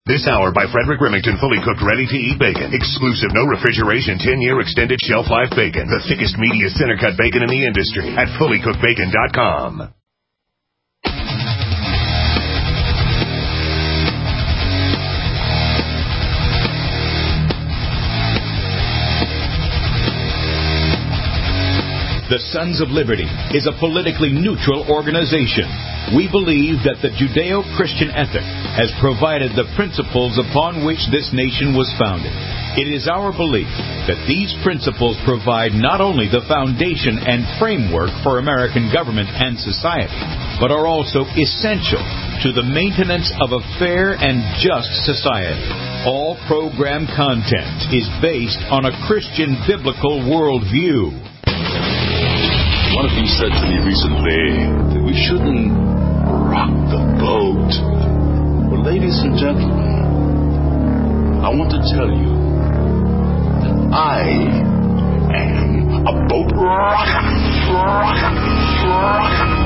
This hour by Frederick Remington, fully cooked, ready-to-eat bacon. Exclusive, no refrigeration, 10-year extended shelf life bacon. The thickest, meatiest center-cut bacon in the industry at fullycookedbacon.com. The Sons of Liberty is a politically neutral organization. We believe that the Judeo-Christian ethic has provided the principles upon which this nation was founded. It is our belief that these principles provide not only the foundation and framework for American government and society, but are also essential to the maintenance of a fair and just society. All program content is based on a Christian biblical worldview. One of you said to me recently that we shouldn't rock the boat. Well, ladies and gentlemen, I want to tell you that I am a boat rocker.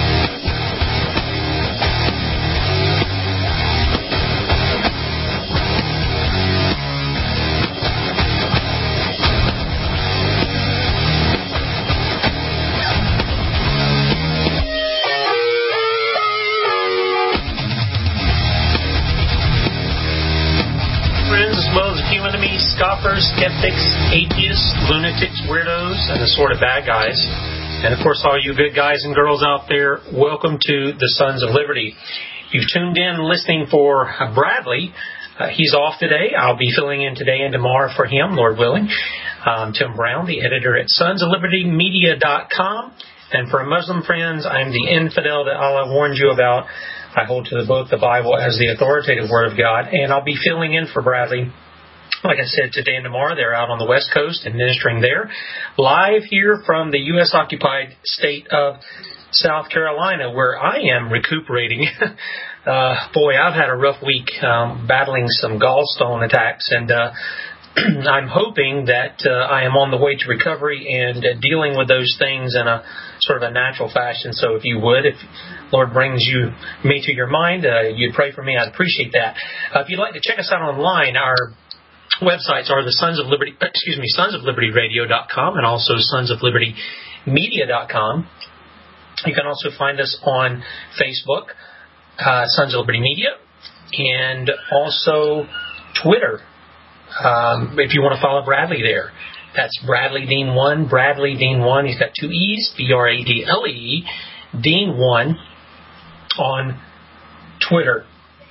Scoffers, skeptics, atheists, lunatics, weirdos, and the sort of bad guys. And of course, all you good guys and girls out there, welcome to the Sons of Liberty. You've tuned in listening for Bradley. He's off today. I'll be filling in today and tomorrow for him, Lord willing. Tim Brown, the editor at sonsoflibertymedia.com. And for Muslim friends, I'm the infidel that Allah warned you about. I hold to both the Bible as the authoritative Word of God. And I'll be filling in for Bradley, like I said, today and tomorrow. They're out on the West Coast and ministering there. Live here from the U.S.-occupied state of South Carolina, where I am recuperating. Boy, I've had a rough week battling some gallstone attacks, and I'm hoping that I am on the way to recovery and dealing with those things in a sort of a natural fashion. So if you would, if Lord brings me to your mind, you'd pray for me. I'd appreciate that. If you'd like to check us out online, our websites are the sonsoflibertyradio.com and also sonsoflibertymedia.com. You can also find us on Facebook, Sons of Liberty Media, and also Twitter. If you want to follow Bradley there, that's Bradley Dean 1, Bradley Dean 1. He's got two E's, Bradlee, Dean 1 on Twitter.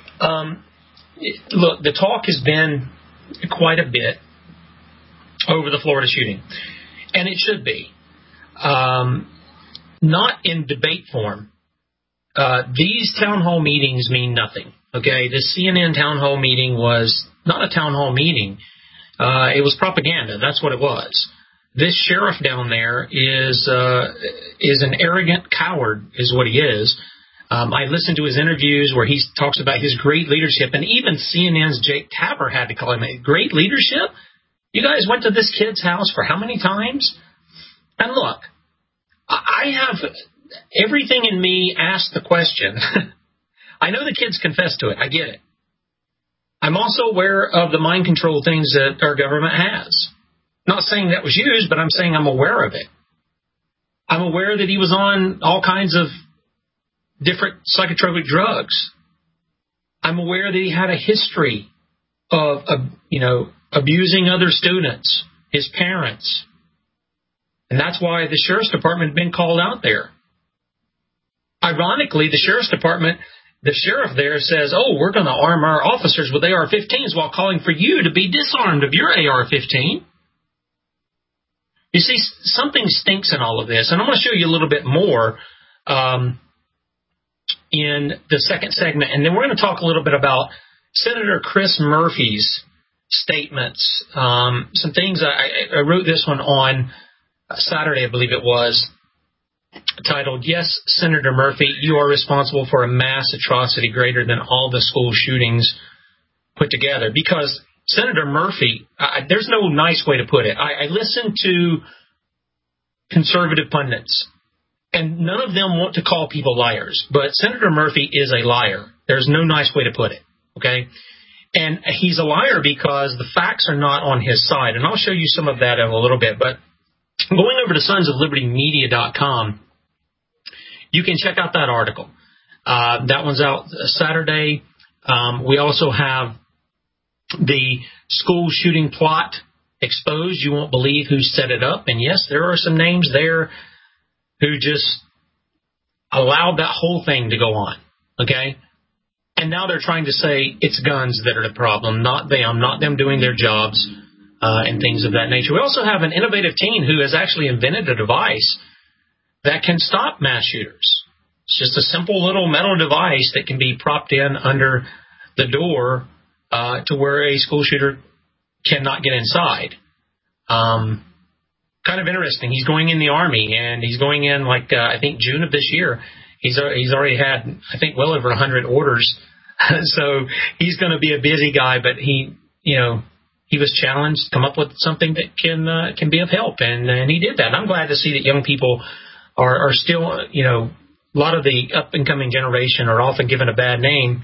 Look, the talk has been quite a bit over the Florida shooting, and it should be. Not in debate form. These town hall meetings mean nothing. Okay, the CNN town hall meeting was not a town hall meeting. It was propaganda. That's what it was. This sheriff down there is an arrogant coward, is what he is. I listened to his interviews where he talks about his great leadership, and even CNN's Jake Tapper had to call him a great leadership. You guys went to this kid's house for how many times? And look, I have everything in me asked the question. I know the kids confess to it. I get it. I'm also aware of the mind control things that our government has. Not saying that was used, but I'm saying I'm aware of it. I'm aware that he was on all kinds of different psychotropic drugs. I'm aware that he had a history of abusing other students, his parents. And that's why the Sheriff's Department had been called out there. Ironically, the Sheriff's Department, the sheriff there says, we're going to arm our officers with AR-15s while calling for you to be disarmed of your AR-15. You see, something stinks in all of this. And I'm going to show you a little bit more in the second segment. And then we're going to talk a little bit about Senator Chris Murphy's statements. Some things, I wrote this one on Saturday, I believe it was, titled, "Yes, Senator Murphy, you are responsible for a mass atrocity greater than all the school shootings put together." Because Senator Murphy, there's no nice way to put it. I listened to conservative pundits, and none of them want to call people liars. But Senator Murphy is a liar. There's no nice way to put it, okay? And he's a liar because the facts are not on his side. And I'll show you some of that in a little bit. But going over to sonsoflibertymedia.com, you can check out that article. That one's out Saturday. We also have the school shooting plot exposed. You won't believe who set it up. And yes, there are some names there who just allowed that whole thing to go on. Okay? And now they're trying to say it's guns that are the problem, not them doing their jobs and things of that nature. We also have an innovative teen who has actually invented a device that can stop mass shooters. It's just a simple little metal device that can be propped in under the door to where a school shooter cannot get inside. Kind of interesting. He's going in the Army, and he's going in I think June of this year. He's already had, I think, well over 100 orders. So he's going to be a busy guy, but he was challenged to come up with something that can be of help, and he did that. And I'm glad to see that young people are still, a lot of the up-and-coming generation are often given a bad name,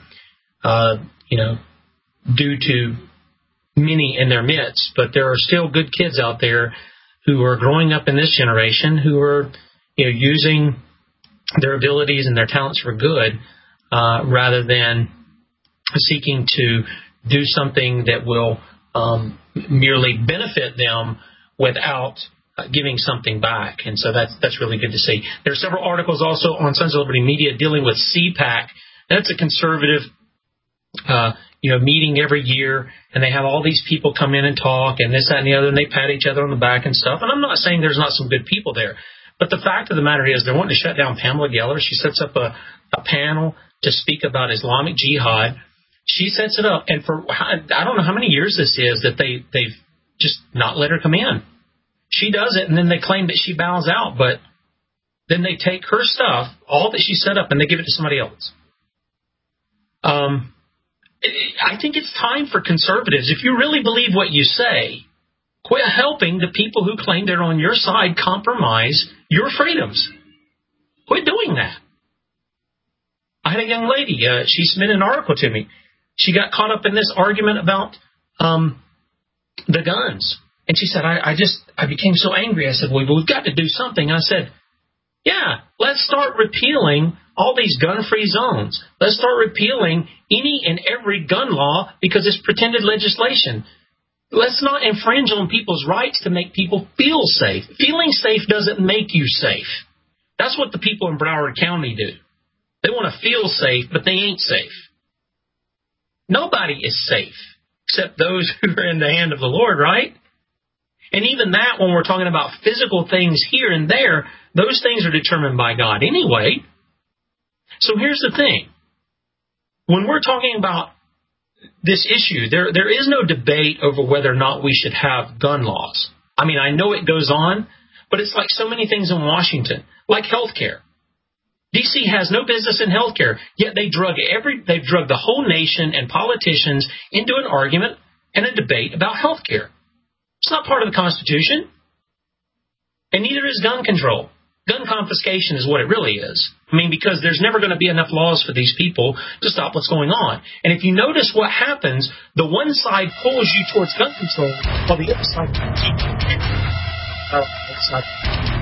due to many in their midst. But there are still good kids out there who are growing up in this generation who are, using their abilities and their talents for good, rather than seeking to do something that will merely benefit them without giving something back. And so that's really good to see. There are several articles also on Sons of Liberty Media dealing with CPAC. That's a conservative meeting every year, and they have all these people come in and talk and this, that, and the other, and they pat each other on the back and stuff. And I'm not saying there's not some good people there, but the fact of the matter is they're wanting to shut down Pamela Geller. She sets up a panel to speak about Islamic Jihad. She sets it up, and for I don't know how many years this is that they've just not let her come in. She does it, and then they claim that she bows out, but then they take her stuff, all that she set up, and they give it to somebody else. I think it's time for conservatives, if you really believe what you say, quit helping the people who claim they're on your side compromise your freedoms. Quit doing that. I had a young lady, she submitted an article to me. She got caught up in this argument about the guns. And she said, I became so angry. I said, well, we've got to do something. I said, yeah, let's start repealing all these gun-free zones. Let's start repealing any and every gun law because it's pretended legislation. Let's not infringe on people's rights to make people feel safe. Feeling safe doesn't make you safe. That's what the people in Broward County do. They want to feel safe, but they ain't safe. Nobody is safe except those who are in the hand of the Lord, right? And even that, when we're talking about physical things here and there, those things are determined by God anyway. So here's the thing. When we're talking about this issue, there is no debate over whether or not we should have gun laws. I mean, I know it goes on, but it's like so many things in Washington, like health care. D.C. has no business in health care, yet they've drugged the whole nation and politicians into an argument and a debate about health care. It's not part of the Constitution. And neither is gun control. Gun confiscation is what it really is. I mean, because there's never going to be enough laws for these people to stop what's going on. And if you notice what happens, the one side pulls you towards gun control, while the other side pulls you towards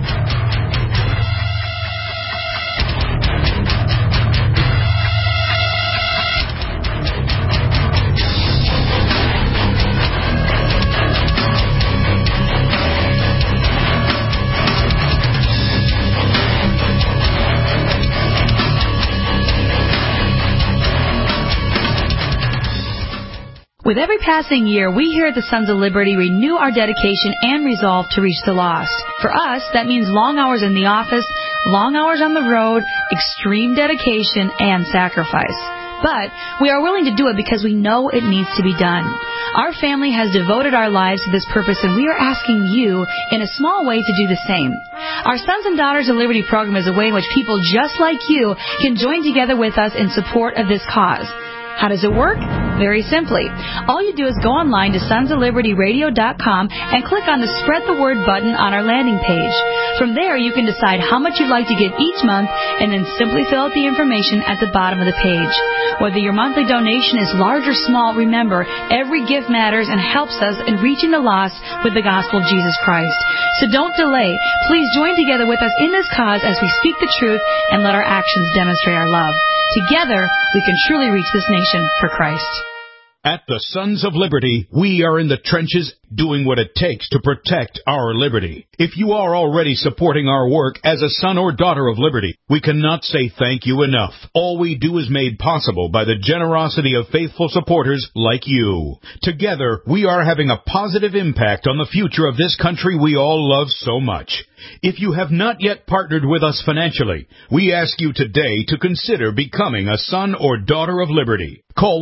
With every passing year, we here at the Sons of Liberty renew our dedication and resolve to reach the lost. For us, that means long hours in the office, long hours on the road, extreme dedication, and sacrifice. But we are willing to do it because we know it needs to be done. Our family has devoted our lives to this purpose, and we are asking you, in a small way, to do the same. Our Sons and Daughters of Liberty program is a way in which people just like you can join together with us in support of this cause. How does it work? Very simply. All you do is go online to sonsoflibertyradio.com and click on the Spread the Word button on our landing page. From there, you can decide how much you'd like to give each month and then simply fill out the information at the bottom of the page. Whether your monthly donation is large or small, remember, every gift matters and helps us in reaching the lost with the gospel of Jesus Christ. So don't delay. Please join together with us in this cause as we speak the truth and let our actions demonstrate our love. Together, we can truly reach this nation for Christ. At the Sons of Liberty, we are in the trenches doing what it takes to protect our liberty. If you are already supporting our work as a son or daughter of liberty, we cannot say thank you enough. All we do is made possible by the generosity of faithful supporters like you. Together, we are having a positive impact on the future of this country we all love so much. If you have not yet partnered with us financially, we ask you today to consider becoming a son or daughter of liberty. Call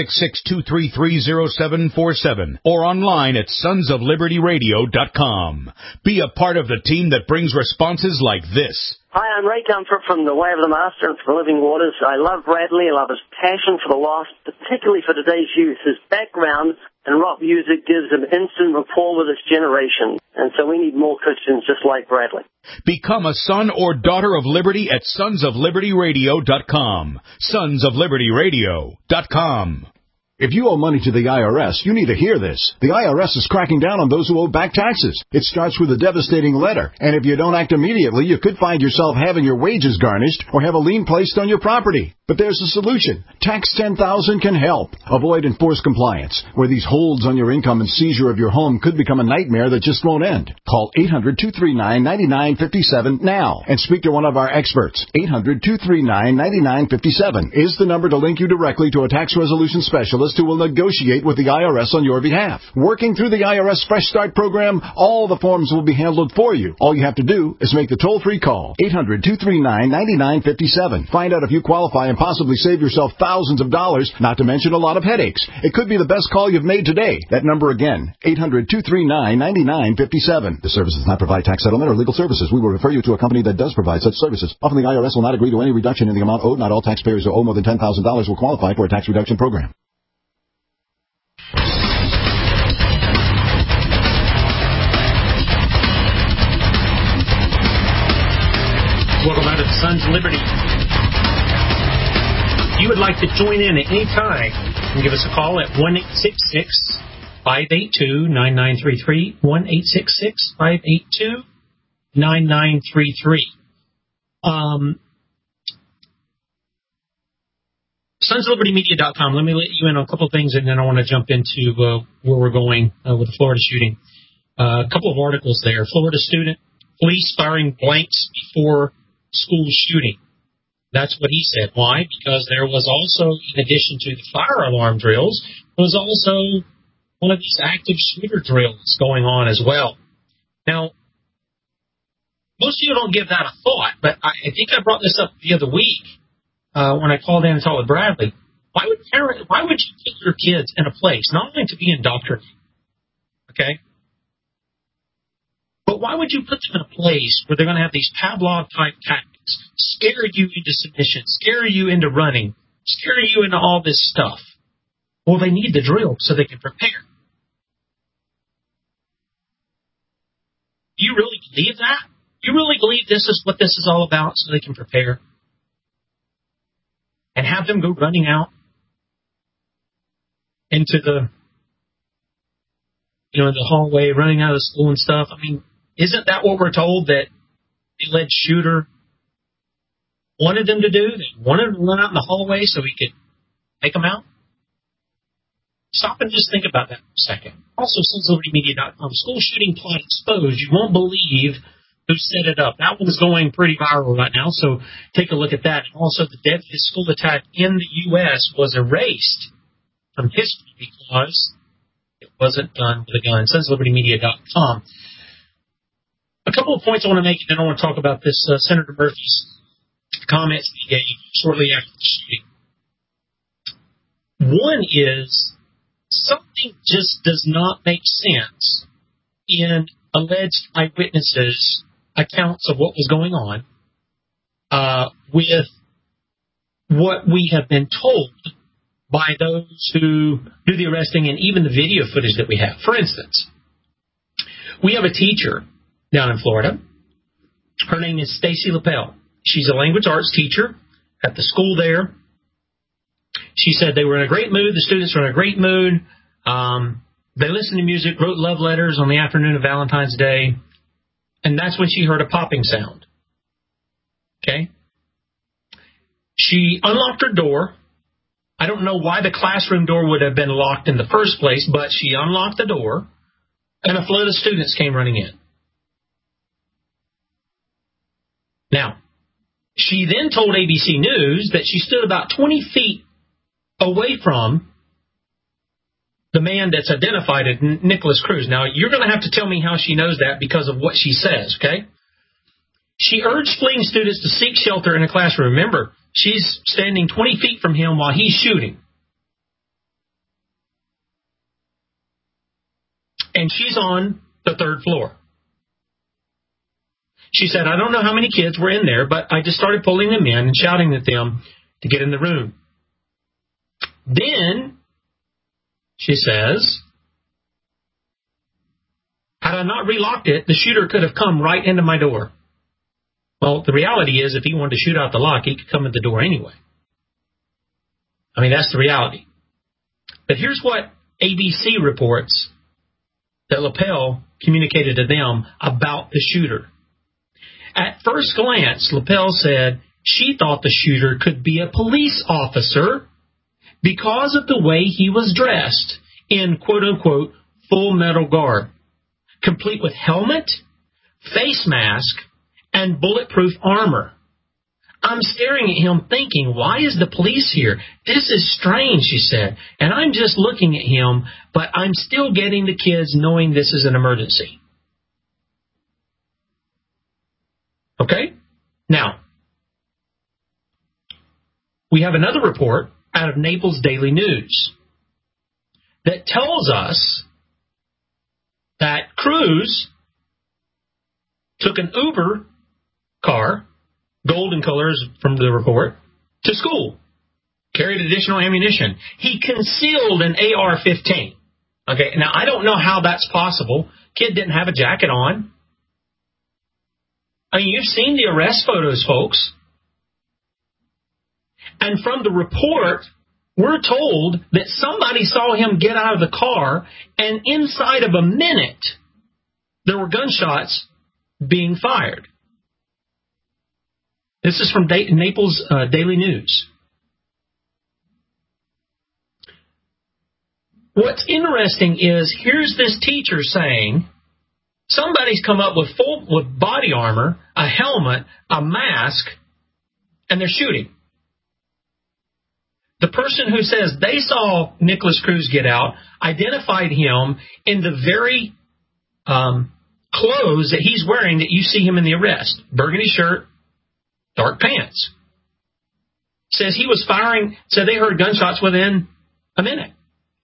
1-866-233-0747 or online at sonsoflibertyradio.com. Be a part of the team that brings responses like this. Hi, I'm Ray Comfort from The Way of the Master and from Living Waters. I love Bradley. I love his passion for the lost, particularly for today's youth. His background in rock music gives him instant rapport with this generation. And so we need more Christians just like Bradley. Become a son or daughter of liberty at sonsoflibertyradio.com. Sonsoflibertyradio.com. If you owe money to the IRS, you need to hear this. The IRS is cracking down on those who owe back taxes. It starts with a devastating letter, and if you don't act immediately, you could find yourself having your wages garnished or have a lien placed on your property. But there's a solution. Tax 10,000 can help. Avoid enforced compliance, where these holds on your income and seizure of your home could become a nightmare that just won't end. Call 800-239-9957 now and speak to one of our experts. 800-239-9957 is the number to link you directly to a tax resolution specialist who will negotiate with the IRS on your behalf. Working through the IRS Fresh Start program, all the forms will be handled for you. All you have to do is make the toll-free call. 800-239-9957. Find out if you qualify and possibly save yourself thousands of dollars, not to mention a lot of headaches. It could be the best call you've made today. That number again, 800-239-9957. This service does not provide tax settlement or legal services. We will refer you to a company that does provide such services. Often the IRS will not agree to any reduction in the amount owed. Not all taxpayers who owe more than $10,000 will qualify for a tax reduction program. Welcome back to the Sons of Liberty. If you would like to join in at any time, you can give us a call at 1-866-582-9933, 1-866-582-9933. SonsOfLibertyMedia.com. Let me let you in on a couple of things, and then I want to jump into where we're going with the Florida shooting. A couple of articles there. Florida student, police firing blanks before school shooting. That's what he said. Why? Because there was also, in addition to the fire alarm drills, there was also one of these active shooter drills going on as well. Now, most people don't give that a thought, but I think I brought this up the other week when I called in and talked with Bradley. Why would you put your kids in a place, not only to be indoctrinated, okay, but why would you put them in a place where they're going to have these Pavlov-type tactics, scare you into submission, scare you into running, scare you into all this stuff? Well, they need the drill so they can prepare. Do you really believe that? Do you really believe this is what this is all about so they can prepare? And have them go running out into the, the hallway, running out of the school and stuff? I mean, isn't that what we're told that the alleged shooter wanted them to do? They wanted them to run out in the hallway so he could take them out? Stop and just think about that for a second. Also, SonsOfLibertyMedia.com. School shooting plot exposed. You won't believe who set it up. That one's going pretty viral right now, so take a look at that. And also, the deadliest school attack in the U.S. was erased from history because it wasn't done with a gun. SonsOfLibertyMedia.com. A couple of points I want to make, and then I want to talk about this Senator Murphy's comments he gave shortly after the shooting. One is, something just does not make sense in alleged eyewitnesses' accounts of what was going on with what we have been told by those who do the arresting and even the video footage that we have. For instance, we have a teacher down in Florida Her name is Stacy Lapel. She's a language arts teacher at the school there. She said they were in a great mood. The students were in a great mood. They listened to music, wrote love letters on the afternoon of Valentine's Day. And that's when she heard a popping sound. Okay? She unlocked her door. I don't know why the classroom door would have been locked in the first place, but she unlocked the door, and a flood of students came running in. Now, she then told ABC News that she stood about 20 feet away from the man that's identified as Nikolas Cruz. Now, you're going to have to tell me how she knows that because of what she says, okay? She urged fleeing students to seek shelter in a classroom. Remember, she's standing 20 feet from him while he's shooting. And she's on the third floor. She said, I don't know how many kids were in there, but I just started pulling them in and shouting at them to get in the room. Then, she says, had I not relocked it, the shooter could have come right into my door. Well, the reality is, if he wanted to shoot out the lock, he could come at the door anyway. I mean, that's the reality. But here's what ABC reports that Lapel communicated to them about the shooter. At first glance, Lapel said she thought the shooter could be a police officer because of the way he was dressed in quote-unquote full metal garb, complete with helmet, face mask, and bulletproof armor. I'm staring at him thinking, why is the police here? This is strange, she said. And I'm just looking at him, but I'm still getting the kids knowing this is an emergency. Okay? Now, we have another report out of Naples Daily News that tells us that Cruz took an Uber car, golden colors from the report, to school. Carried additional ammunition. He concealed an AR-15. Okay, now I don't know how that's possible. Kid didn't have a jacket on. I mean, you've seen the arrest photos, folks. And from the report, we're told that somebody saw him get out of the car, and inside of a minute, there were gunshots being fired. This is from Naples Daily News. What's interesting is, here's this teacher saying, somebody's come up with body armor, a helmet, a mask, and they're shooting. The person who says they saw Nikolas Cruz get out identified him in the very clothes that he's wearing that you see him in the arrest. Burgundy shirt, dark pants. Says he was firing, said they heard gunshots within a minute.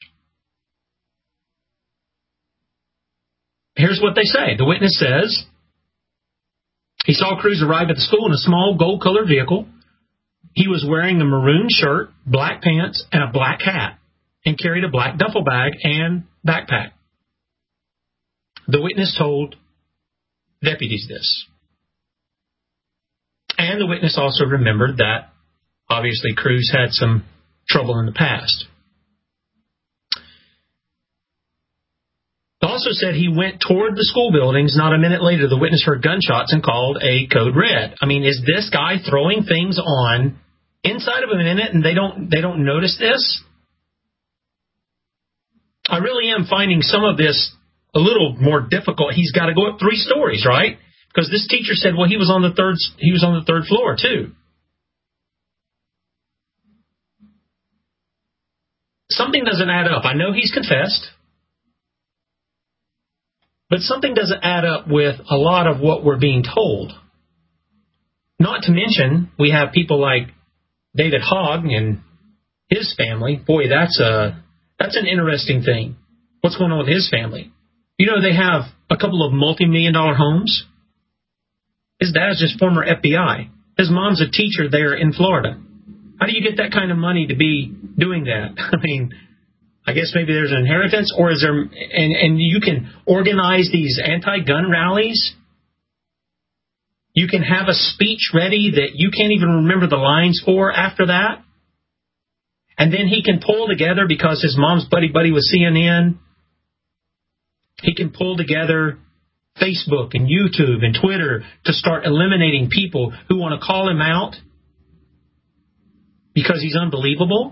Here's what they say. The witness says he saw Cruz arrive at the school in a small gold-colored vehicle. He was wearing a maroon shirt, black pants, and a black hat, and carried a black duffel bag and backpack. The witness told deputies this. And the witness also remembered that, obviously, Cruz had some trouble in the past. Also said he went toward the school buildings. Not a minute later, the witness heard gunshots and called a code red. I mean, is this guy throwing things on inside of a minute and they don't notice this? I really am finding some of this a little more difficult. He's got to go up 3 stories, right? Because this teacher said, well, he was on the third floor too. Something doesn't add up. I know he's confessed. But something doesn't add up with a lot of what we're being told. Not to mention, we have people like David Hogg and his family. Boy, that's an interesting thing. What's going on with his family? You know, they have a couple of multi-million-dollar homes. His dad's just former FBI. His mom's a teacher there in Florida. How do you get that kind of money to be doing that? I mean, I guess maybe there's an inheritance, or is there, and you can organize these anti-gun rallies. You can have a speech ready that you can't even remember the lines for after that. And then he can pull together, because his mom's buddy with CNN, he can pull together Facebook and YouTube and Twitter to start eliminating people who want to call him out because he's unbelievable.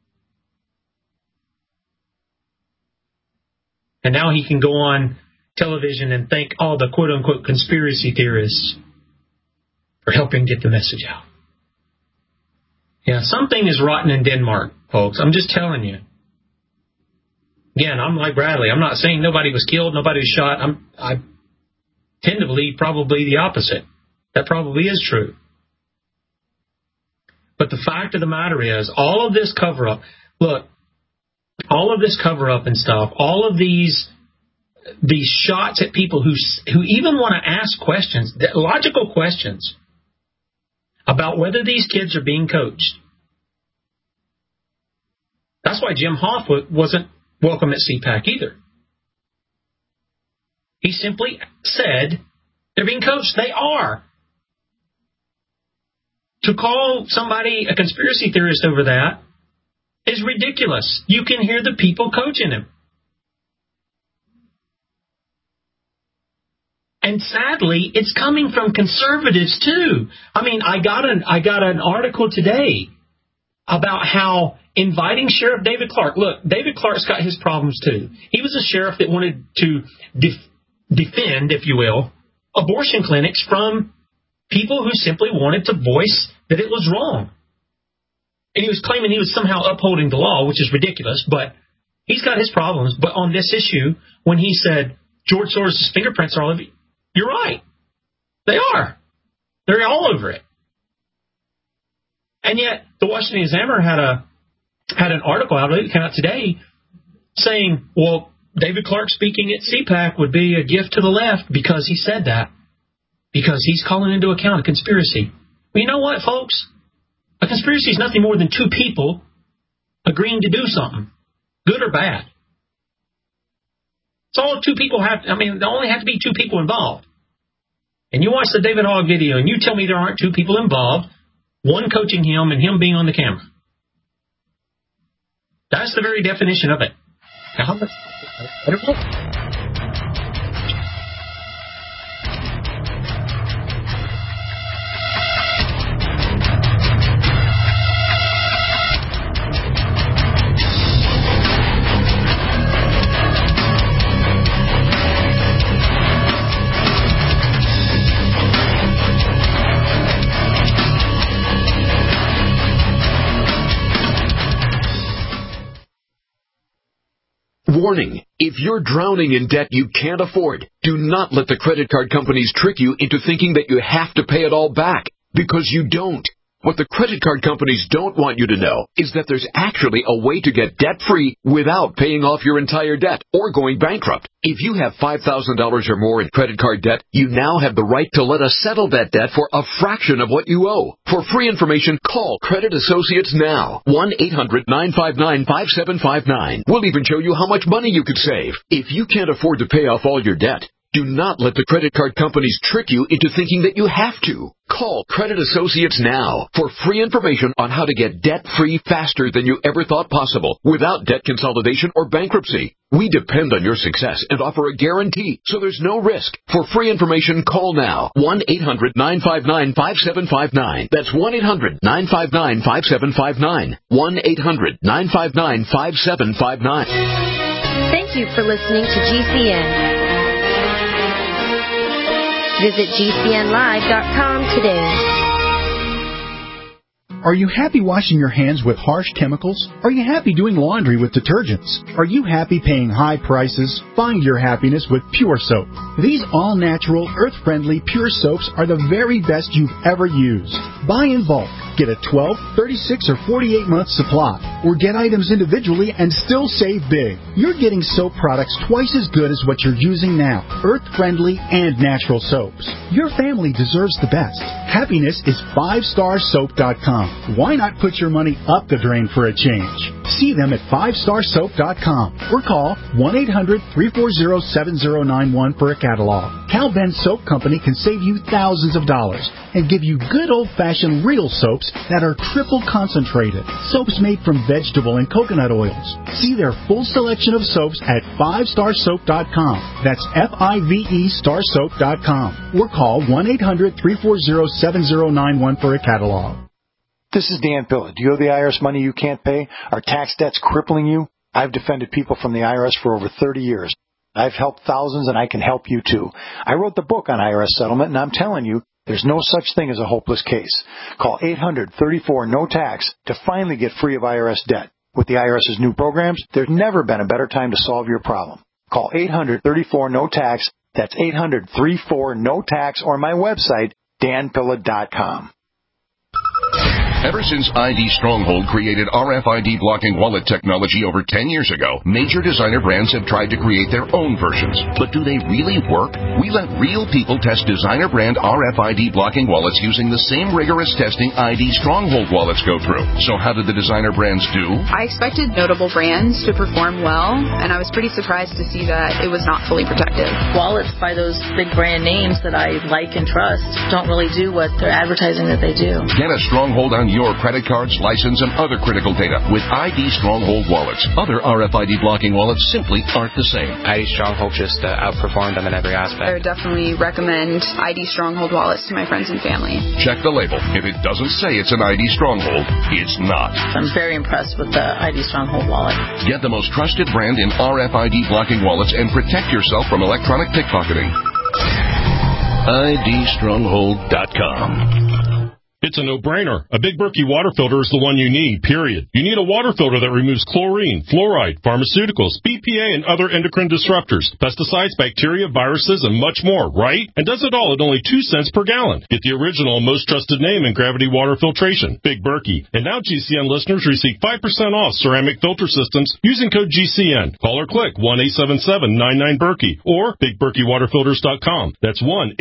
And now he can go on television and thank all the quote-unquote conspiracy theorists for helping get the message out. Yeah, something is rotten in Denmark, folks. I'm just telling you. Again, I'm like Bradley. I'm not saying nobody was killed, nobody was shot. I tend to believe probably the opposite. That probably is true. But the fact of the matter is, all of this cover-up, look, all of this cover-up and stuff, all of these shots at people who even want to ask questions, logical questions, about whether these kids are being coached. That's why Jim Hoff wasn't welcome at CPAC either. He simply said they're being coached. They are. To call somebody a conspiracy theorist over that is ridiculous. You can hear the people coaching him. And sadly, it's coming from conservatives too. I mean, I got an article today about how inviting Sheriff David Clarke. Look, David Clarke's got his problems too. He was a sheriff that wanted to defend, if you will, abortion clinics from people who simply wanted to voice that it was wrong. And he was claiming he was somehow upholding the law, which is ridiculous, but he's got his problems. But on this issue, when he said George Soros' fingerprints are all over you, you're right. They are. They're all over it. And yet, the Washington Examiner had an article out, it came out today, saying, well, David Clarke speaking at CPAC would be a gift to the left because he said that. Because he's calling into account a conspiracy. Well, you know what, folks? A conspiracy is nothing more than two people agreeing to do something, good or bad. It's all two people have. I mean, there only have to be two people involved. And you watch the David Hogg video, and you tell me there aren't two people involved, one coaching him and him being on the camera. That's the very definition of it. Now, I don't know. Warning, if you're drowning in debt you can't afford, do not let the credit card companies trick you into thinking that you have to pay it all back, because you don't. What the credit card companies don't want you to know is that there's actually a way to get debt-free without paying off your entire debt or going bankrupt. If you have $5,000 or more in credit card debt, you now have the right to let us settle that debt for a fraction of what you owe. For free information, call Credit Associates now. 1-800-959-5759. We'll even show you how much money you could save. If you can't afford to pay off all your debt, do not let the credit card companies trick you into thinking that you have to. Call Credit Associates now for free information on how to get debt-free faster than you ever thought possible without debt consolidation or bankruptcy. We depend on your success and offer a guarantee, so there's no risk. For free information, call now. 1-800-959-5759. That's 1-800-959-5759. 1-800-959-5759. Thank you for listening to GCN. Visit GCNlive.com today. Are you happy washing your hands with harsh chemicals? Are you happy doing laundry with detergents? Are you happy paying high prices? Find your happiness with Pure Soap. These all-natural, earth-friendly Pure Soaps are the very best you've ever used. Buy in bulk. Get a 12, 36, or 48-month supply. Or get items individually and still save big. You're getting soap products twice as good as what you're using now. Earth-friendly and natural soaps. Your family deserves the best. Happiness is 5starsoap.com. Why not put your money up the drain for a change? See them at 5starsoap.com or call 1-800-340-7091 for a catalog. Cal Ben Soap Company can save you thousands of dollars and give you good old-fashioned real soaps that are triple concentrated. Soaps made from vegetable and coconut oils. See their full selection of soaps at 5starsoap.com. That's F-I-V-E starsoap.com. Or call 1-800-340-7091 for a catalog. This is Dan Pilla. Do you owe the IRS money you can't pay? Are tax debts crippling you? I've defended people from the IRS for over 30 years. I've helped thousands, and I can help you too. I wrote the book on IRS settlement, and I'm telling you, there's no such thing as a hopeless case. Call 800-34-NO-TAX to finally get free of IRS debt. With the IRS's new programs, there's never been a better time to solve your problem. Call 800-34-NO-TAX. That's 800-34-NO-TAX, or my website, danpilla.com. Ever since ID Stronghold created RFID blocking wallet technology over 10 years ago, major designer brands have tried to create their own versions. But do they really work? We let real people test designer brand RFID blocking wallets using the same rigorous testing ID Stronghold wallets go through. So how did the designer brands do? I expected notable brands to perform well, and I was pretty surprised to see that it was not fully protective. Wallets by those big brand names that I like and trust don't really do what they're advertising that they do. Get a Stronghold on your credit cards, license, and other critical data with ID Stronghold wallets. Other RFID blocking wallets simply aren't the same. ID Stronghold just outperformed them in every aspect. I would definitely recommend ID Stronghold wallets to my friends and family. Check the label. If it doesn't say it's an ID Stronghold, it's not. I'm very impressed with the ID Stronghold wallet. Get the most trusted brand in RFID blocking wallets and protect yourself from electronic pickpocketing. IDStronghold.com. It's a no-brainer. A Big Berkey water filter is the one you need, period. You need a water filter that removes chlorine, fluoride, pharmaceuticals, BPA, and other endocrine disruptors, pesticides, bacteria, viruses, and much more, right? And does it all at only 2 cents per gallon. Get the original and most trusted name in gravity water filtration, Big Berkey. And now GCN listeners receive 5% off ceramic filter systems using code GCN. Call or click 1-877-99-BERKEY or BigBerkeyWaterFilters.com. That's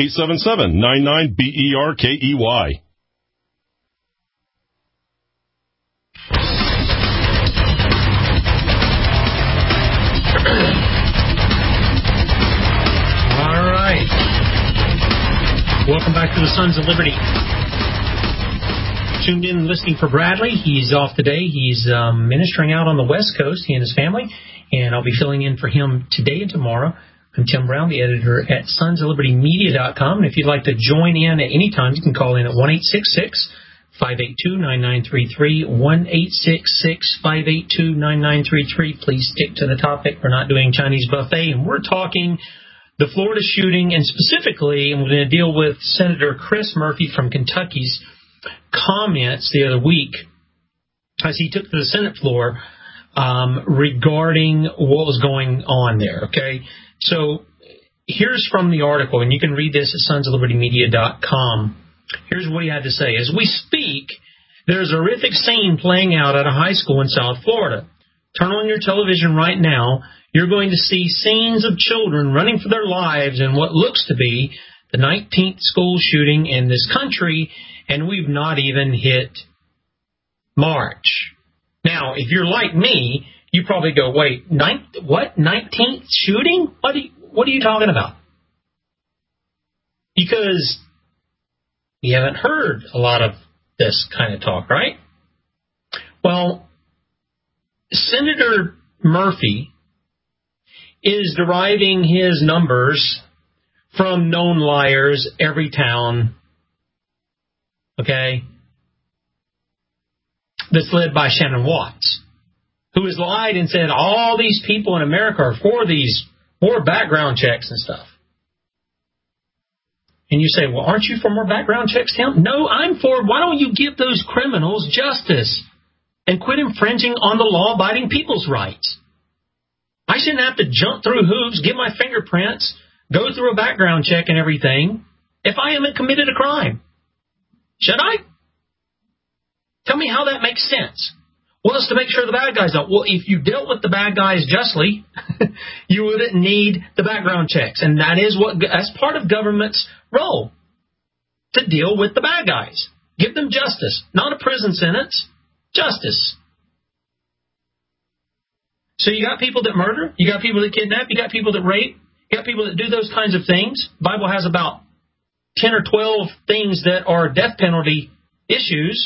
1-877-99-BERKEY. All right. Welcome back to the Sons of Liberty. Tuned in listening for Bradley. He's off today. He's ministering out on the West Coast, he and his family, and I'll be filling in for him today and tomorrow. I'm Tim Brown, the editor at sonsoflibertymedia.com, and if you'd like to join in at any time, you can call in at 1-866-582-9933, 1-866-582-9933. Please stick to the topic. We're not doing Chinese buffet, and we're talking the Florida shooting, and specifically, and we're going to deal with Senator Chris Murphy from Kentucky's comments the other week as he took to the Senate floor regarding what was going on there, okay? So here's from the article, and you can read this at sonsoflibertymedia.com. Here's what he had to say. As we speak, there's a horrific scene playing out at a high school in South Florida. Turn on your television right now. You're going to see scenes of children running for their lives in what looks to be the 19th school shooting in this country, and we've not even hit March. Now, if you're like me, you probably go, wait, what? 19th shooting? What are you talking about? Because you haven't heard a lot of this kind of talk, right? Well, Senator Murphy is deriving his numbers from known liars, Everytown, okay, that's led by Shannon Watts, who has lied and said all these people in America are for these more background checks and stuff. And you say, well, aren't you for more background checks, Tim? No, I'm for, why don't you give those criminals justice and quit infringing on the law-abiding people's rights? I shouldn't have to jump through hoops, get my fingerprints, go through a background check and everything if I haven't committed a crime. Should I? Tell me how that makes sense. Well, it's to make sure the bad guys don't. Well, if you dealt with the bad guys justly, you wouldn't need the background checks. And that's part of government's role, to deal with the bad guys. Give them justice. Not a prison sentence, justice. So you got people that murder, you got people that kidnap, you got people that rape, you got people that do those kinds of things. The Bible has about 10 or 12 things that are death penalty issues.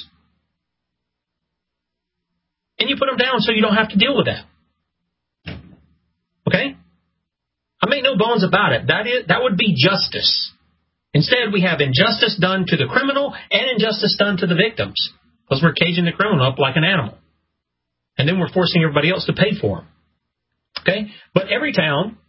And you put them down so you don't have to deal with that. Okay? I make no bones about it. That would be justice. Instead, we have injustice done to the criminal and injustice done to the victims. Because we're caging the criminal up like an animal. And then we're forcing everybody else to pay for them. Okay? But every town,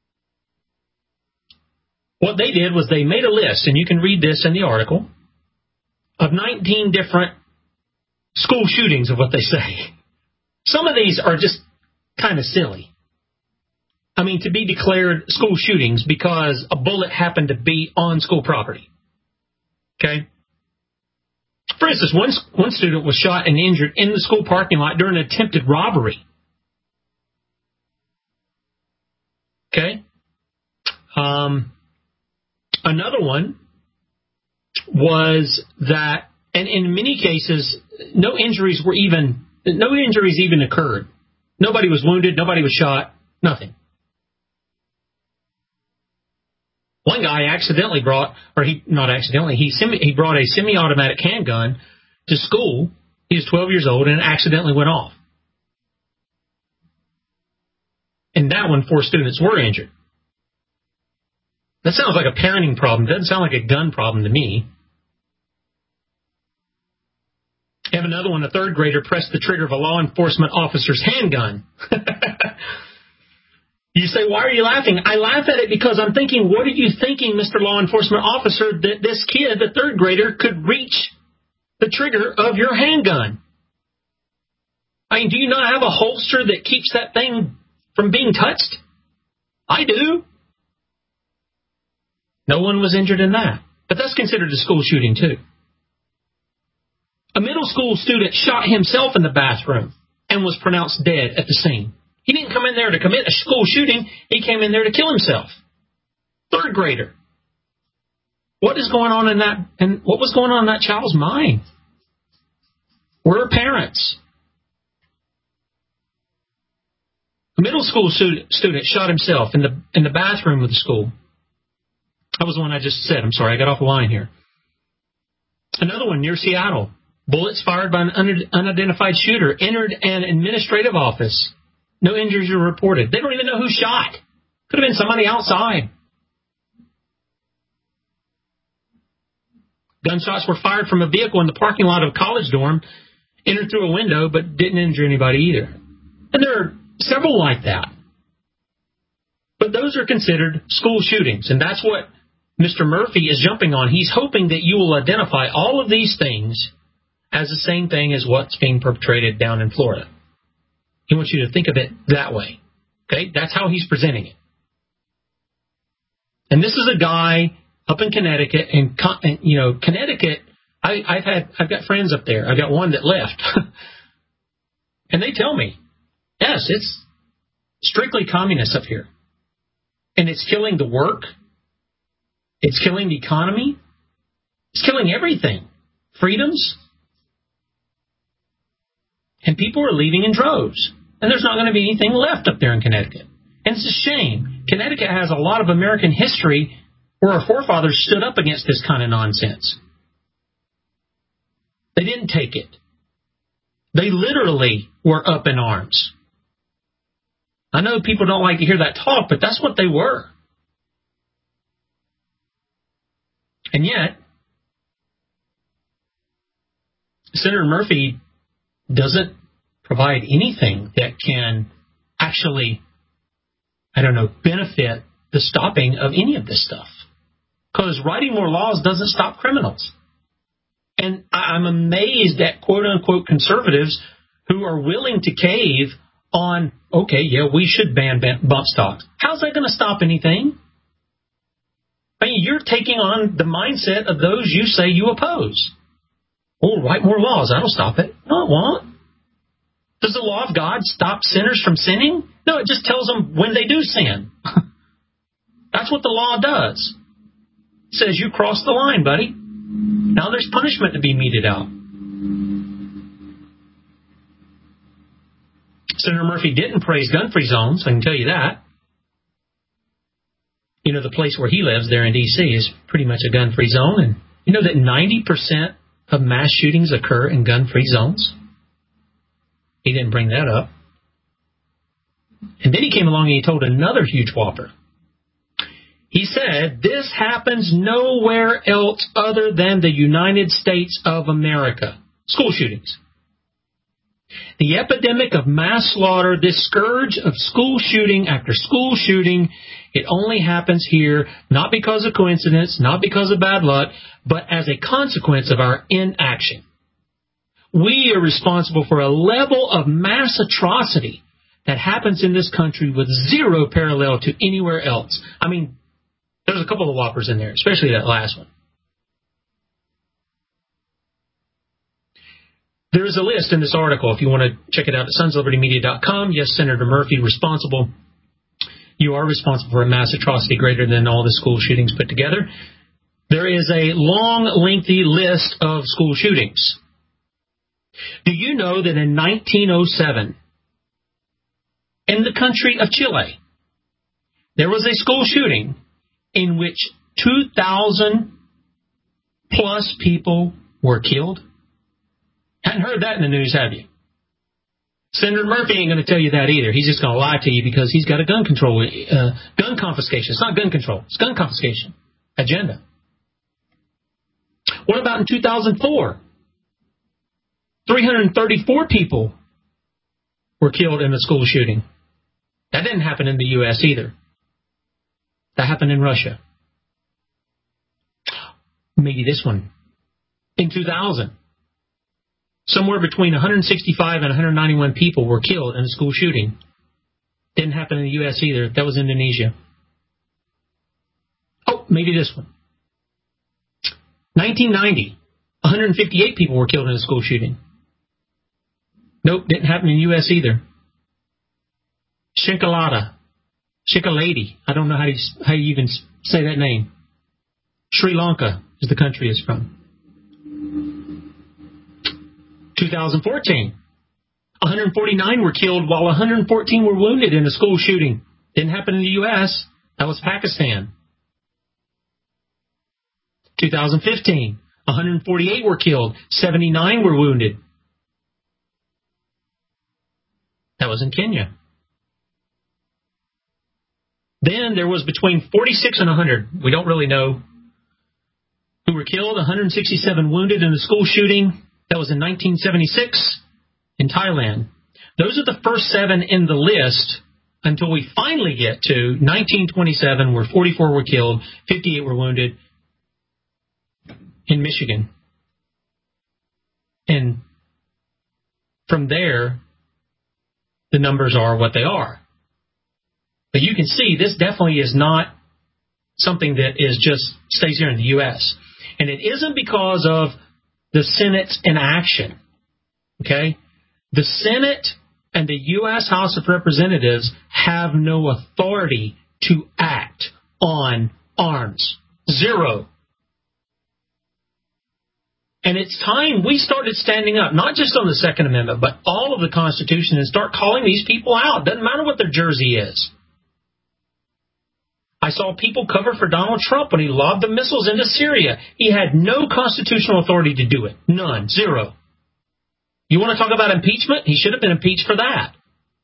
what they did was they made a list, and you can read this in the article, of 19 different school shootings of what they say. Some of these are just kind of silly. I mean, to be declared school shootings because a bullet happened to be on school property. Okay? For instance, one student was shot and injured in the school parking lot during an attempted robbery. Okay? Another one was that, and in many cases, no injuries even occurred. Nobody was wounded, nobody was shot, nothing. One guy accidentally brought, he brought a semi-automatic handgun to school. He was 12 years old and it accidentally went off. And that one, 4 students were injured. That sounds like a parenting problem. Doesn't sound like a gun problem to me. You have another one, a 3rd grader pressed the trigger of a law enforcement officer's handgun. You say, why are you laughing? I laugh at it because I'm thinking, what are you thinking, Mr. Law Enforcement Officer, that this kid, the 3rd grader, could reach the trigger of your handgun? I mean, do you not have a holster that keeps that thing from being touched? I do. No one was injured in that. But that's considered a school shooting, too. A middle school student shot himself in the bathroom and was pronounced dead at the scene. He didn't come in there to commit a school shooting. He came in there to kill himself. 3rd grader. What is going on in that? And what was going on in that child's mind? Where are parents? A middle school student shot himself in the bathroom of the school. That was the one I just said. I'm sorry, I got off the line here. Another one near Seattle. Bullets fired by an unidentified shooter entered an administrative office. No injuries were reported. They don't even know who shot. Could have been somebody outside. Gunshots were fired from a vehicle in the parking lot of a college dorm, entered through a window, but didn't injure anybody either. And there are several like that. But those are considered school shootings, and that's what Mr. Murphy is jumping on. He's hoping that you will identify all of these things as the same thing as what's being perpetrated down in Florida. He wants you to think of it that way. Okay? That's how he's presenting it. And this is a guy up in Connecticut, and Connecticut, I've got friends up there. I've got one that left. And they tell me, yes, it's strictly communist up here. And it's killing the work. It's killing the economy. It's killing everything. Freedoms. And people are leaving in droves. And there's not going to be anything left up there in Connecticut. And it's a shame. Connecticut has a lot of American history where our forefathers stood up against this kind of nonsense. They didn't take it. They literally were up in arms. I know people don't like to hear that talk, but that's what they were. And yet, Senator Murphy doesn't provide anything that can actually, benefit the stopping of any of this stuff. Because writing more laws doesn't stop criminals. And I'm amazed at quote-unquote conservatives who are willing to cave on, okay, yeah, we should ban bump stocks. How's that going to stop anything? I mean, you're taking on the mindset of those you say you oppose. Oh, write more laws. That'll stop it. No, it won't. Does the law of God stop sinners from sinning? No, it just tells them when they do sin. That's what the law does. It says you crossed the line, buddy. Now there's punishment to be meted out. Senator Murphy didn't praise gun-free zones, I can tell you that. You know, the place where he lives there in D.C. is pretty much a gun-free zone. And you know that 90% of mass shootings occur in gun-free zones? He didn't bring that up. And then he came along and he told another huge whopper. He said, this happens nowhere else other than the United States of America. School shootings. The epidemic of mass slaughter, this scourge of school shooting after school shooting, it only happens here, not because of coincidence, not because of bad luck, but as a consequence of our inaction. We are responsible for a level of mass atrocity that happens in this country with zero parallel to anywhere else. I mean, there's a couple of whoppers in there, especially that last one. There is a list in this article, if you want to check it out, at sonsoflibertymedia.com. Yes, Senator Murphy, responsible. You are responsible for a mass atrocity greater than all the school shootings put together. There is a long, lengthy list of school shootings. Do you know that in 1907, in the country of Chile, there was a school shooting in which 2,000 plus people were killed? Hadn't heard that in the news, have you? Senator Murphy ain't going to tell you that either. He's just going to lie to you because he's got a gun control, gun confiscation. It's not gun control. It's gun confiscation agenda. What about in 2004? 334 people were killed in a school shooting. That didn't happen in the U.S. either. That happened in Russia. Maybe this one. In 2000. Somewhere between 165 and 191 people were killed in a school shooting. Didn't happen in the U.S. either. That was Indonesia. Oh, maybe this one. 1990, 158 people were killed in a school shooting. Nope, didn't happen in the U.S. either. Shinkalada. Shikaladi. I don't know how you even say that name. Sri Lanka is the country it's from. 2014, 149 were killed while 114 were wounded in a school shooting. Didn't happen in the U.S. That was Pakistan. 2015, 148 were killed. 79 were wounded. That was in Kenya. Then there was between 46 and 100. We don't really know who were killed. 167 wounded in a school shooting. That was in 1976 in Thailand. Those are the first 7 in the list until we finally get to 1927, where 44 were killed, 58 were wounded in Michigan. And from there, the numbers are what they are. But you can see this definitely is not something that is just stays here in the U.S. And it isn't because of the Senate's inaction. Okay? The Senate and the U.S. House of Representatives have no authority to act on arms. Zero. And it's time we started standing up, not just on the Second Amendment, but all of the Constitution, and start calling these people out. Doesn't matter what their jersey is. I saw people cover for Donald Trump when he lobbed the missiles into Syria. He had no constitutional authority to do it. None. Zero. You want to talk about impeachment? He should have been impeached for that.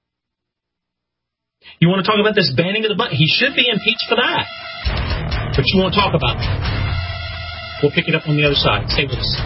You want to talk about this banning of the button? He should be impeached for that. But you won't talk about it. We'll pick it up on the other side. Stay with us.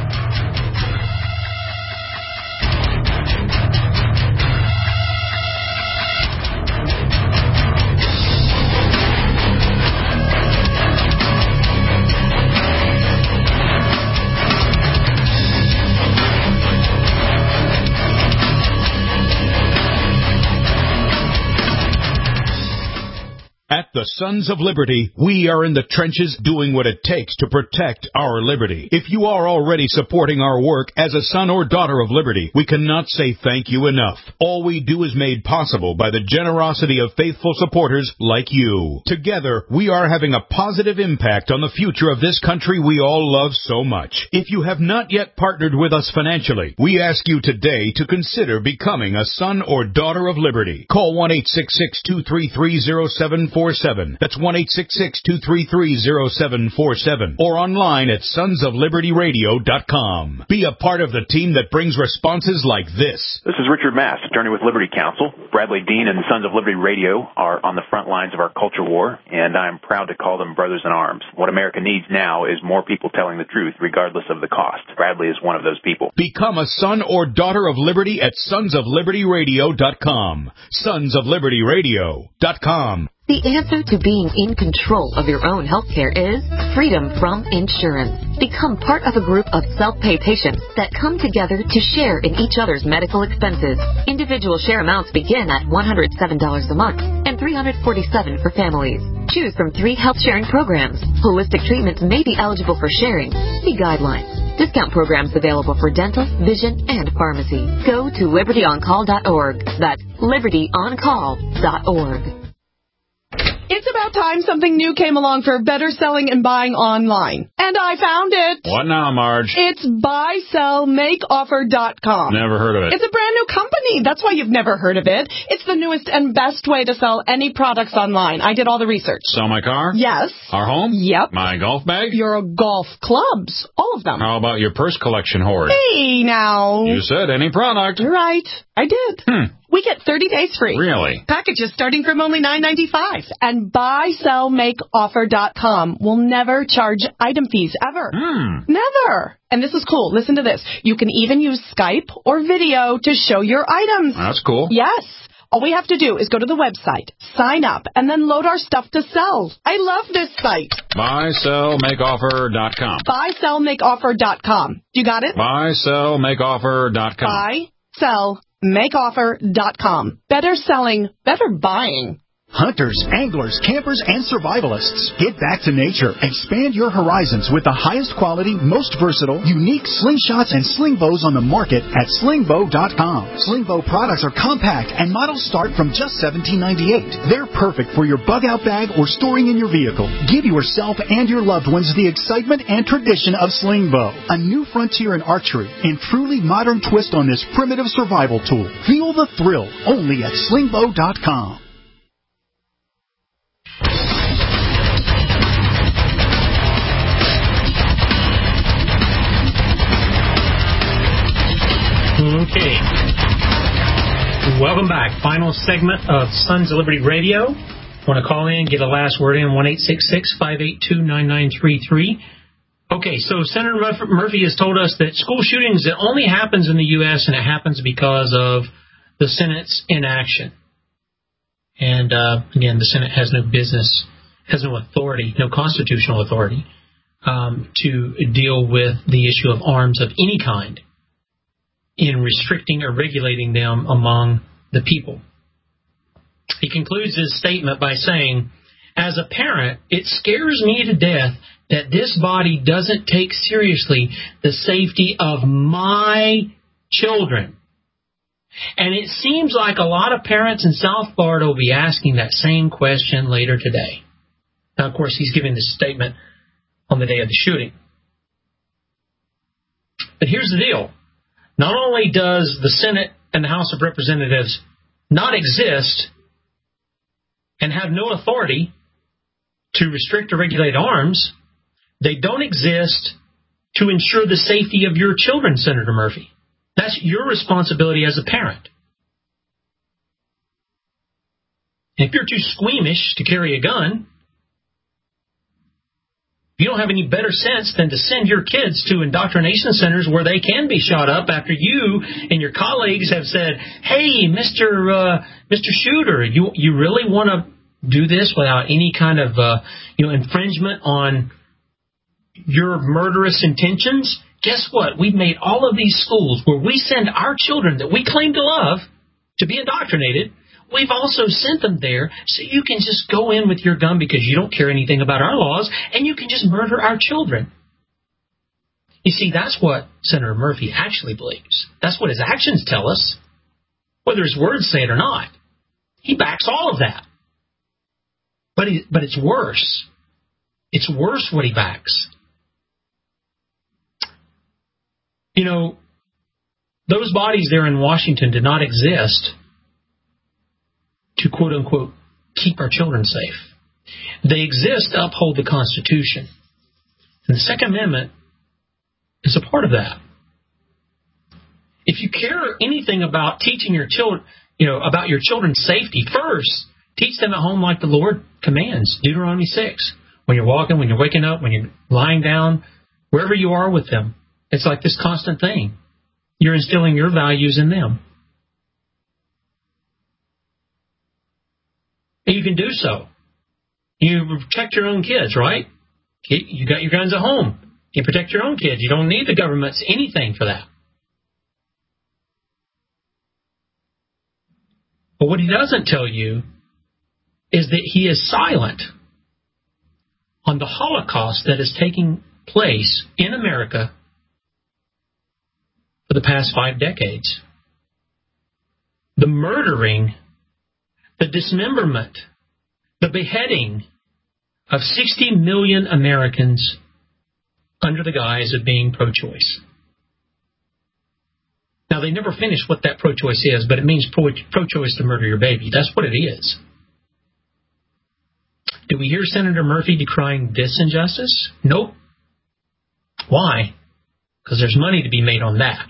At the Sons of Liberty, we are in the trenches doing what it takes to protect our liberty. If you are already supporting our work as a son or daughter of liberty, we cannot say thank you enough. All we do is made possible by the generosity of faithful supporters like you. Together, we are having a positive impact on the future of this country we all love so much. If you have not yet partnered with us financially, we ask you today to consider becoming a son or daughter of liberty. Call 1-866-233-0747. That's 1-866-233-0747. Or online at sonsoflibertyradio.com. Be a part of the team that brings responses like this. This is Richard Mass, attorney with Liberty Counsel. Bradley Dean and the Sons of Liberty Radio are on the front lines of our culture war, and I'm proud to call them brothers in arms. What America needs now is more people telling the truth, regardless of the cost. Bradley is one of those people. Become a son or daughter of liberty at sonsoflibertyradio.com. Sonsoflibertyradio.com. The answer to being in control of your own healthcare is freedom from insurance. Become part of a group of self-pay patients that come together to share in each other's medical expenses. Individual share amounts begin at $107 a month and $347 for families. Choose from 3 health-sharing programs. Holistic treatments may be eligible for sharing. See guidelines. Discount programs available for dental, vision, and pharmacy. Go to libertyoncall.org. That's libertyoncall.org. It's about time something new came along for better selling and buying online. And I found it. What now, Marge? It's buysellmakeoffer.com. Never heard of it. It's a brand new company. That's why you've never heard of it. It's the newest and best way to sell any products online. I did all the research. Sell my car? Yes. Our home? Yep. My golf bag? Your golf clubs. All of them. How about your purse collection hoard? Hey, now. You said any product. You're right. I did. We get 30 days free. Really? Packages starting from only $9.95. And buysellmakeoffer.com will never charge item fees ever. Never. And this is cool. Listen to this. You can even use Skype or video to show your items. That's cool. Yes. All we have to do is go to the website, sign up, and then load our stuff to sell. I love this site. Buysellmakeoffer.com. Buysellmakeoffer.com. You got it? Buysellmakeoffer.com. Buysellmakeoffer.com. Better selling, better buying. Hunters, anglers, campers, and survivalists. Get back to nature. Expand your horizons with the highest quality, most versatile, unique slingshots and sling bows on the market at slingbow.com. Slingbow products are compact and models start from just $17.98. They're perfect for your bug-out bag or storing in your vehicle. Give yourself and your loved ones the excitement and tradition of Slingbow, a new frontier in archery and truly modern twist on this primitive survival tool. Feel the thrill only at slingbow.com. Okay. Welcome back. Final segment of Sons of Liberty Radio. Want to call in, get a last word in, 1-866-582-9933. Okay, so Senator Murphy has told us that school shootings, it only happens in the U.S. and it happens because of the Senate's inaction. And, again, the Senate has no business, has no authority, no constitutional authority to deal with the issue of arms of any kind in restricting or regulating them among the people. He concludes his statement by saying, as a parent, it scares me to death that this body doesn't take seriously the safety of my children. And it seems like a lot of parents in South Florida will be asking that same question later today. Now, of course, he's giving this statement on the day of the shooting. But here's the deal. Not only does the Senate and the House of Representatives not exist and have no authority to restrict or regulate arms, they don't exist to ensure the safety of your children, Senator Murphy. That's your responsibility as a parent. If you're too squeamish to carry a gun, you don't have any better sense than to send your kids to indoctrination centers where they can be shot up after you and your colleagues have said, hey, Mr. Shooter, you really want to do this without any kind of infringement on your murderous intentions? Guess what? We've made all of these schools where we send our children that we claim to love to be indoctrinated. we've also sent them there so you can just go in with your gun because you don't care anything about our laws, and you can just murder our children. You see, that's what Senator Murphy actually believes. That's what his actions tell us, whether his words say it or not. He backs all of that. But it's worse. It's worse what he backs. You know, those bodies there in Washington did not exist to, quote unquote, keep our children safe. They exist to uphold the Constitution. And the Second Amendment is a part of that. If you care anything about teaching your children, about your children's safety, first, teach them at home like the Lord commands. Deuteronomy 6. When you're walking, when you're waking up, when you're lying down, wherever you are with them, it's like this constant thing. You're instilling your values in them. And you can do so. You protect your own kids, right? You got your guns at home. You protect your own kids. You don't need the government's anything for that. But what he doesn't tell you is that he is silent on the Holocaust that is taking place in America for the past 5 decades. The murdering, the dismemberment, the beheading of 60 million Americans under the guise of being pro-choice. Now, they never finish what that pro-choice is, but it means pro-choice to murder your baby. That's what it is. Do we hear Senator Murphy decrying this injustice? Nope. Why? Because there's money to be made on that.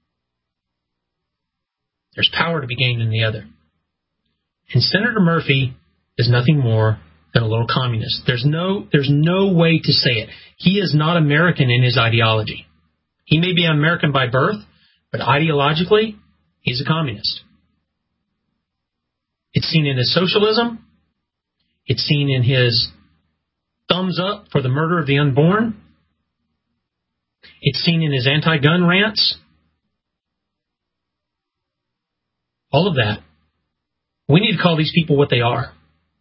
There's power to be gained in the other. And Senator Murphy is nothing more than a little communist. There's no way to say it. He is not American in his ideology. He may be American by birth, but ideologically, he's a communist. It's seen in his socialism. It's seen in his thumbs up for the murder of the unborn. It's seen in his anti-gun rants. All of that. We need to call these people what they are.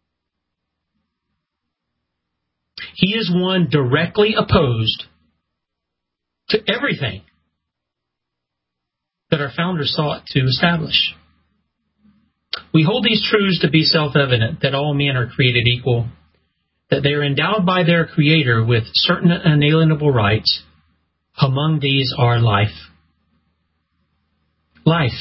He is one directly opposed to everything that our founders sought to establish. We hold these truths to be self-evident, that all men are created equal, that they are endowed by their Creator with certain unalienable rights. Among these are life. Life.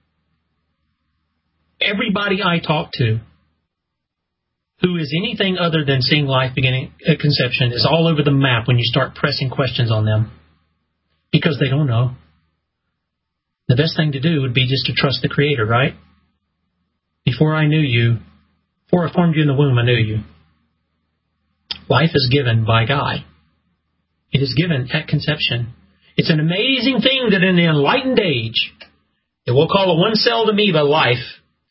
Everybody I talk to who is anything other than seeing life beginning at conception is all over the map when you start pressing questions on them, because they don't know. The best thing to do would be just to trust the Creator, right? Before I knew you, before I formed you in the womb, I knew you. Life is given by God. It is given at conception. It's an amazing thing that in the enlightened age, that we'll call a one-celled amoeba life.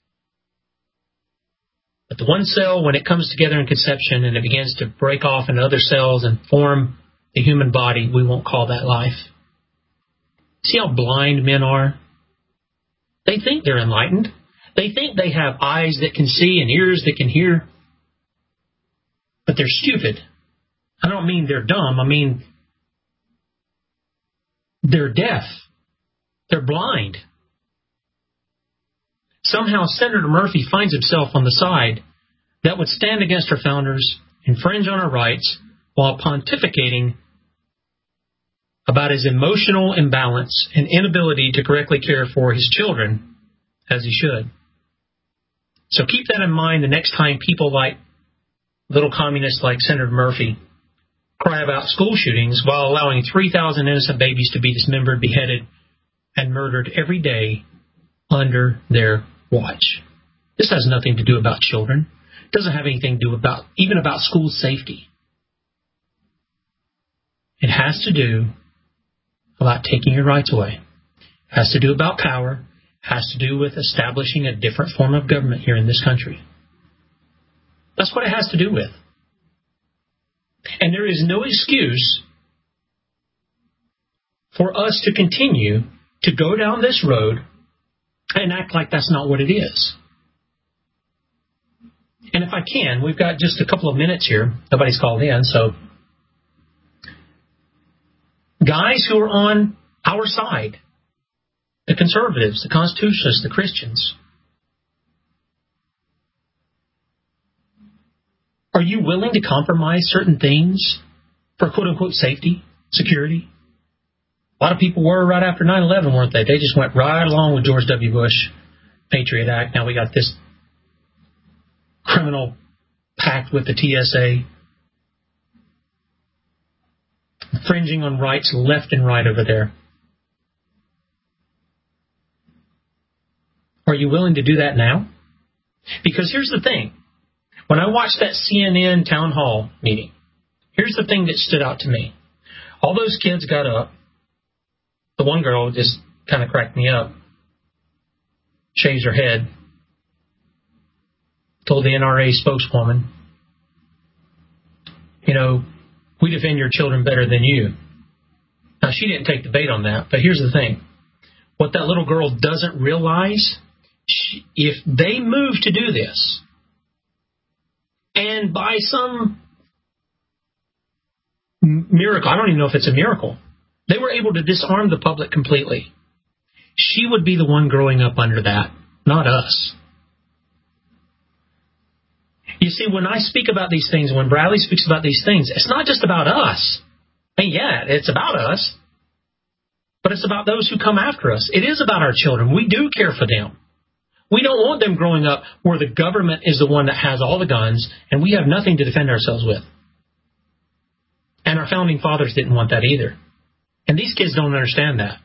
But the one cell, when it comes together in conception and it begins to break off into other cells and form the human body, we won't call that life. See how blind men are? They think they're enlightened. They think they have eyes that can see and ears that can hear. But they're stupid. I don't mean they're dumb. I mean they're deaf. They're blind. Somehow Senator Murphy finds himself on the side that would stand against our founders, infringe on our rights, while pontificating about his emotional imbalance and inability to correctly care for his children as he should. So keep that in mind the next time people like little communists like Senator Murphy cry about school shootings while allowing 3,000 innocent babies to be dismembered, beheaded, and murdered every day under their watch. This has nothing to do about children. It doesn't have anything to do even about school safety. It has to do about taking your rights away. It has to do about power. It has to do with establishing a different form of government here in this country. That's what it has to do with. And there is no excuse for us to continue to go down this road and act like that's not what it is. And if I can, we've got just a couple of minutes here. Nobody's called in, so guys who are on our side, the conservatives, the constitutionalists, the Christians, are you willing to compromise certain things for quote-unquote safety, security? A lot of people were right after 9/11, weren't they? They just went right along with George W. Bush, Patriot Act. Now we got this criminal pact with the TSA, infringing on rights left and right over there. Are you willing to do that now? Because here's the thing. When I watched that CNN town hall meeting, here's the thing that stood out to me. All those kids got up. The one girl just kind of cracked me up. Shaves her head. Told the NRA spokeswoman, we defend your children better than you. Now, she didn't take the bait on that, but here's the thing. What that little girl doesn't realize, if they move to do this, and by some miracle, I don't even know if it's a miracle, they were able to disarm the public completely, she would be the one growing up under that, not us. You see, when I speak about these things, when Bradley speaks about these things, it's not just about us. And yeah, it's about us, but it's about those who come after us. It is about our children. We do care for them. We don't want them growing up where the government is the one that has all the guns and we have nothing to defend ourselves with. And our founding fathers didn't want that either. And these kids don't understand that.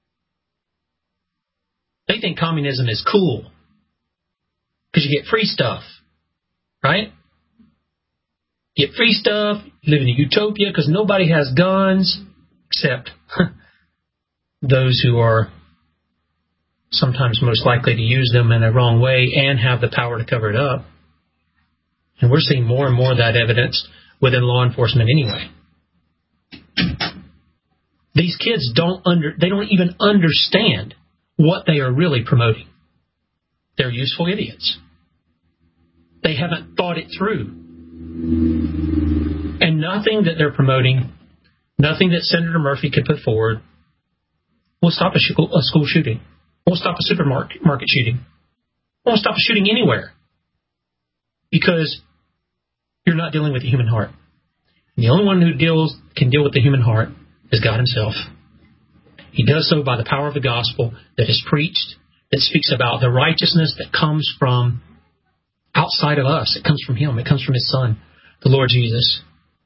They think communism is cool because you get free stuff. Right? Get free stuff, live in a utopia because nobody has guns except those who are sometimes most likely to use them in a wrong way and have the power to cover it up. And we're seeing more and more of that evidence within law enforcement anyway. These kids don't even understand what they are really promoting. They're useful idiots. They haven't thought it through. And nothing that they're promoting, nothing that Senator Murphy could put forward will stop a school shooting, won't stop a supermarket shooting, won't stop a shooting anywhere. Because you're not dealing with the human heart. And the only one who can deal with the human heart is God himself. He does so by the power of the gospel that is preached, that speaks about the righteousness that comes from outside of us. It comes from him. It comes from his son, the Lord Jesus,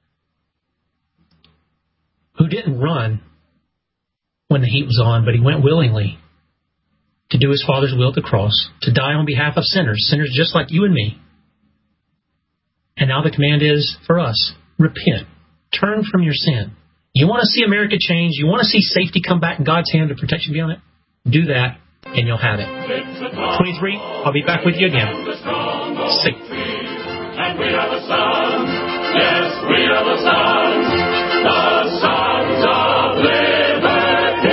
who didn't run when the heat was on, but he went willingly to do his Father's will at the cross, to die on behalf of sinners just like you and me. And now the command is for us, repent, turn from your sin. You want to see America change? You want to see safety come back in God's hand and protection be on it? Do that, and you'll have it. 23, I'll be back with you again. Sing. And we are the sons. Yes, we are the sons of liberty.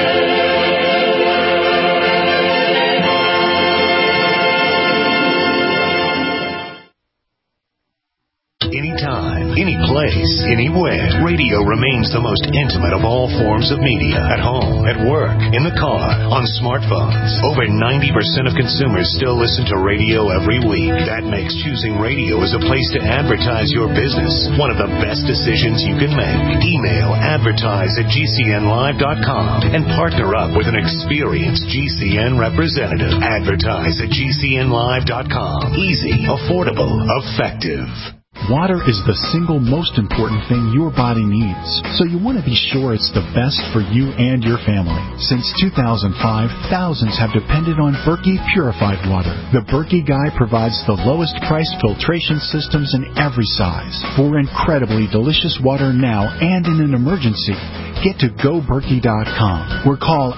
Anytime, any place, anywhere, radio remains the most intimate of all forms of media. At home, at work, in the car, on smartphones. Over 90% of consumers still listen to radio every week. That makes choosing radio as a place to advertise your business one of the best decisions you can make. Email advertise@gcnlive.com and partner up with an experienced GCN representative. Advertise@gcnlive.com. Easy, affordable, effective. Water is the single most important thing your body needs, so you want to be sure it's the best for you and your family. Since 2005, thousands have depended on Berkey purified water. The Berkey Guy provides the lowest priced filtration systems in every size for incredibly delicious water now and in an emergency. Get to GoBerkey.com or call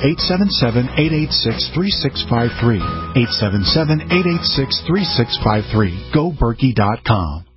877-886-3653. 877-886-3653. GoBerkey.com.